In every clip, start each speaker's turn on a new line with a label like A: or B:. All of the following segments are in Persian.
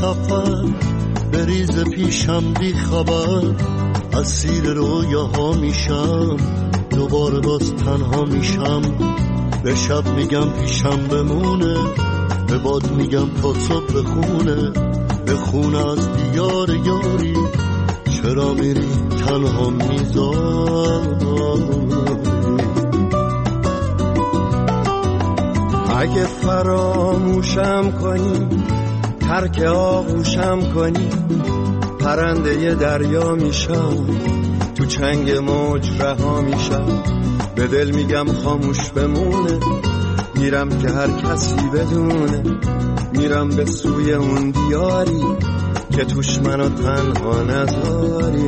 A: سفر بریز پیشم بی خبر، اسیر رویاها میشم، دوباره باز تنها میشم. به شب میگم پیشم بمونه، به باد میگم تا صبح بخونه، به خونه از دیار یاری چرا میری تنها میذاری.
B: اگه فراموشم کنی، ترک آغوشم کنی، پرنده ی دریا میشم، تو چنگ موج رها میشم. به دل میگم خاموش بمونه، میرم که هر کسی بدونه، میرم به سوی اون دیاری که توش منو تنها نذاری.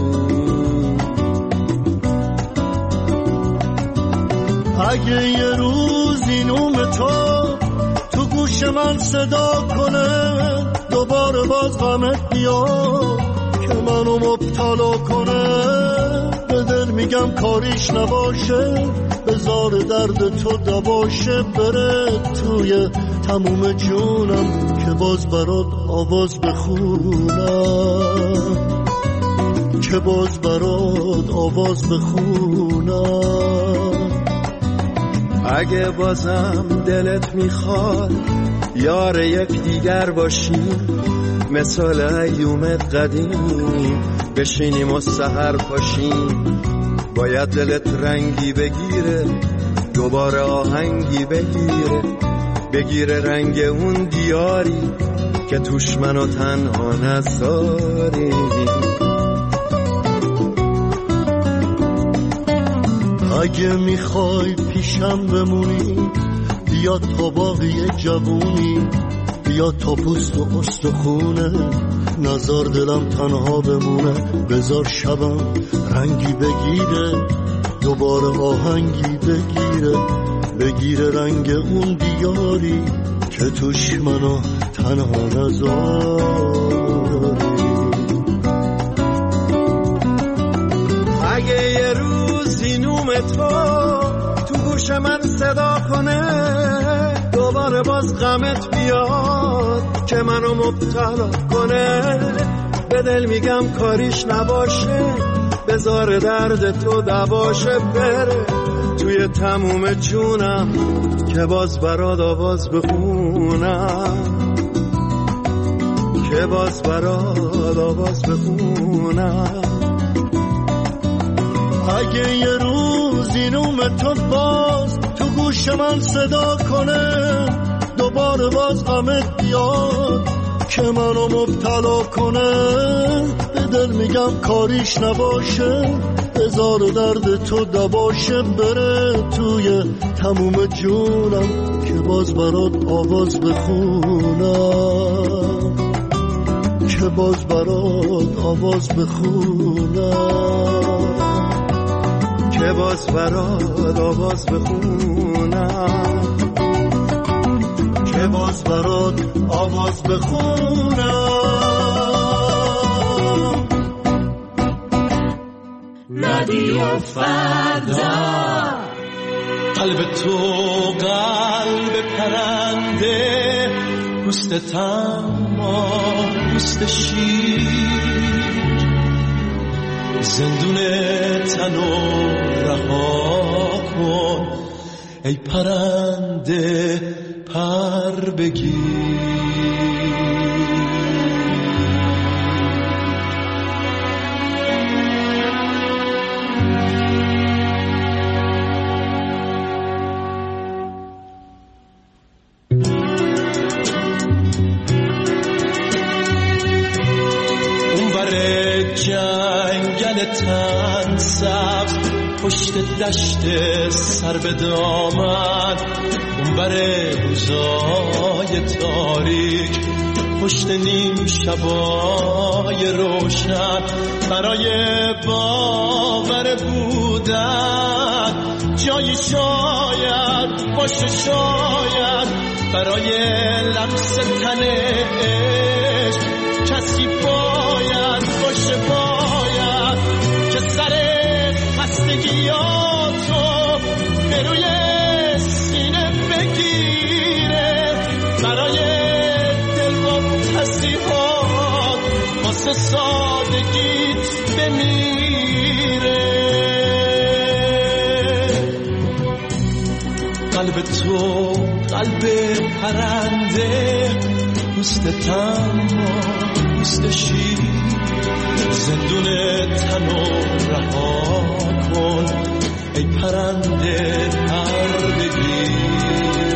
A: اگه یه روزی نوم تو گوش من صدا کنه، دوباره باز غمت بیاد که منو مبتلا کنه، به دل میگم کاریش نباشه، بذار درد تو دباشه، بره توی تموم جونم که باز برات آواز بخونم، که باز برات آواز بخونم.
B: اگه بازم دلت میخواد یار یک دیگر باشیم، مثال ایومت قدیم بشینیم و سحر پاشیم. باید دلت رنگی بگیره، دوباره آهنگی بگیره رنگ اون دیاری که توش منو تنها نذاری.
A: اگه میخوای پیشم بمونی، بیا تا باقی جوونی، بیا تا پوست و استخونه، نزار دلم تنها بمونه، بذار شبم رنگی بگیره، دوباره آهنگی بگیره رنگ اون دیاری که توش منو تنها نذاری.
B: اگه یه روزی نوم تو گوش من صدا کنه، دوباره باز غمت بیاد که منو مبتلا کنه، به دل میگم کاریش نباشه، بذار درد تو دباشه، بره توی تموم جونم که باز برات آواز بخونم، که باز برات آواز بخونم.
A: اگه یه روزی نوم تو باز تو گوش من صدا کنه، دوباره باز غمت بیاد که منو مبتلا کنه، به دل میگم کاریش نباشه، بذار درد تو دباشه، بره توی تموم جونم که باز برات آواز بخونم، که باز برات آواز بخونم،
B: که باز برات آواز بخونم،
A: که باز برات آواز بخونم.
C: رادیو فردا.
D: قلب تو قلب پرنده، پوست تما پوست شیر، زندون تنو رها کن ای پرنده پر بگیر. جنگل تن سبز پشت دشت سر به دامن، اون بره روزای تاریک پشت نیم شبای روشن، برای باور بودن جایی شاید باشه، شاید برای لمس تن عشق کسی باید باشه، باید که سر خستگیاتو به روی سینه بگیره، برای دل با تصیح قلب تو قلب پرنده، پوست تنها پوست شیر، زندون تنو رها کن ای پرنده پر بگیر.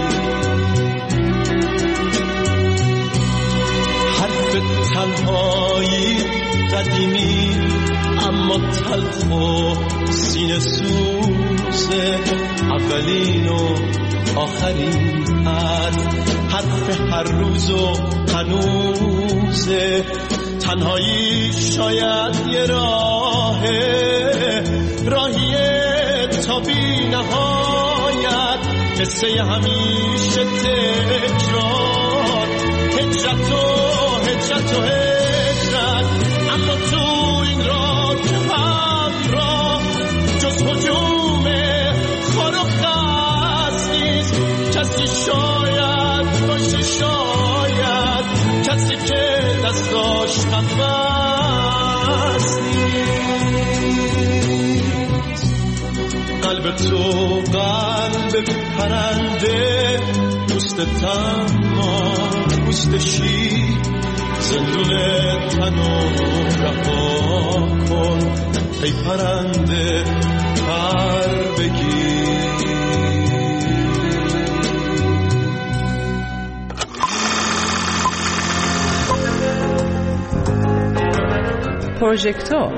D: حرف تنهایی قدیمی اما تلخ و سینه سوزه، اولین و آخرین حرف هر روز و هنوزه. تنهایی شاید یه راهیه تا بی نهایت، قصه همیشه تکرار، هجرت و هجرت و هجرت. اما تو این راه همراه جز هجوم خار و خس نیست، کسی شاید باشه، شاید کسی که دستاش نفس نیست. قلب تو قلب پرنده، پوست تنها پوست شیر، زندون تنو رها کن ای پرنده پر بگیر.
E: پروژکتور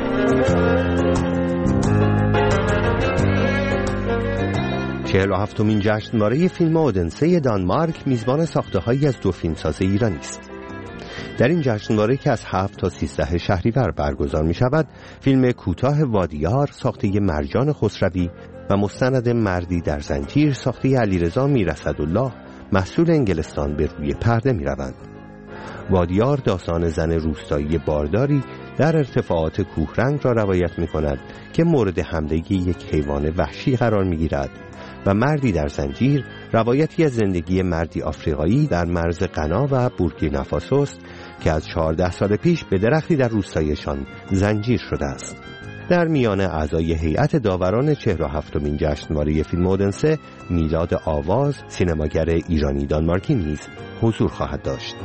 F: 47مین جشنواره فیلم اودنسه دانمارک میزبان ساخته‌هایی از دو فیلمساز ایرانی است. در این جشنواره که از 7 تا 13 شهریور برگزار می شود، فیلم کوتاه وادیار ساخته مرجان خسروی و مستند مردی در زنجیر ساخته علیرضا میرصدالله محصول انگلستان به روی پرده می روند. وادیار داستان زن روستایی بارداری در ارتفاعات کوهرنگ را روایت می کند که مورد حمله یک حیوان وحشی قرار می گیرد و مردی در زنجیر روایتی از زندگی مردی آفریقایی در مرز غنا و بورکینافاسو است که از 14 سال پیش به درختی در روستایشان زنجیر شده است. در میان اعضای هیئت داوران 47مین جشنواره فیلم اودنسه میلاد آواز، سینماگر ایرانی دانمارکی نیز حضور خواهد داشت.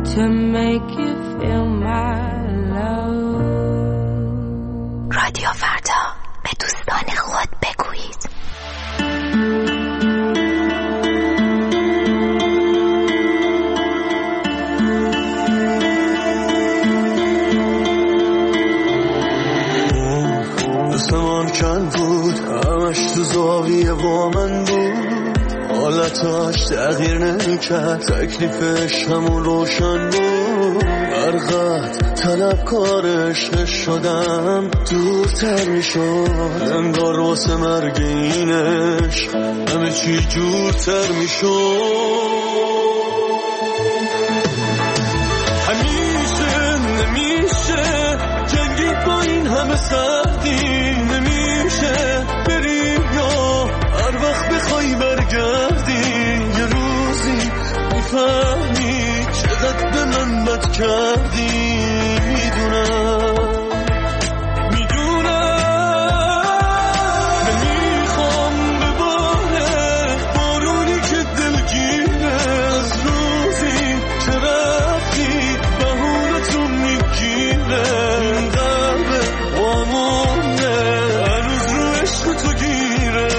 C: to make you feel my love.
E: رادیو فردا، به دوستان خود بگویید.
A: زمان کن بود، همش تو زاویه با من بود، حالتاش تغییر نمیکرد، تکلیفش همون روشن بود. برقد طلبکار عشق شدم، دورتر میشد انگار واسه مرگ این عشق همه چی جورتر میشد. همیشه نمیشه جنگی با این همه سردی، نمیشه بریم یا هر وقت بخوای برگردی. یه روزی میفهمی چقدر به من بد کردی. میدونم نمیخوام بباره بارونی که دلگیره، از روزی که رفتی بهونتو میگیره. این قلب وامونه هنوز رو عشق تو گیره.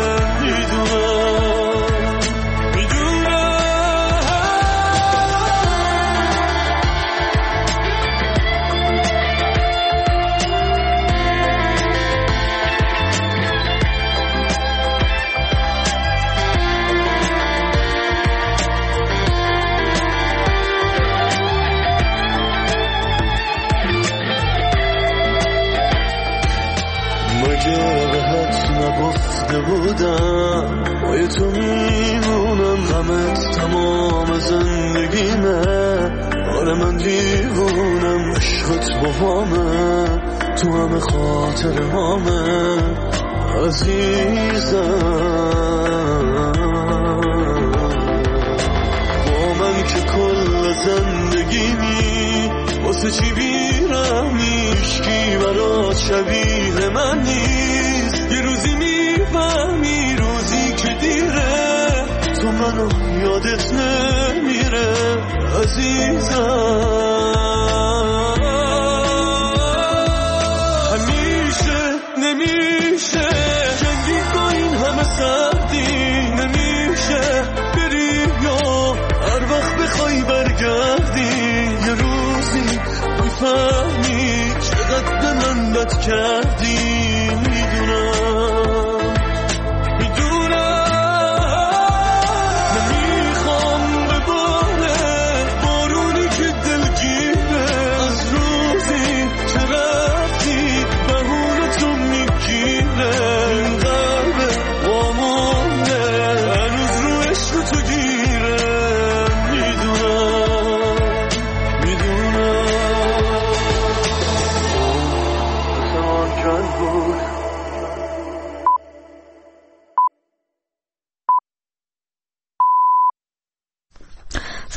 A: بودم با تو میمونم، غمت تمام زندگیمه. آره من دیوونم، عشقت با همه تو همه خاطر همه عزیزم. با من که کل زندگیمی واسه چی بیرمی، عشقی برات شبیه من نیست. یه روزی میفهمی روزی که دیره تو منو یادت نمیره عزیزم. همیشه نمیشه جنگی با این همه سردی، نمیشه بری یا هر وقت بخوای برگردی. یه روزی میفهمی چقدر به من بد کردی.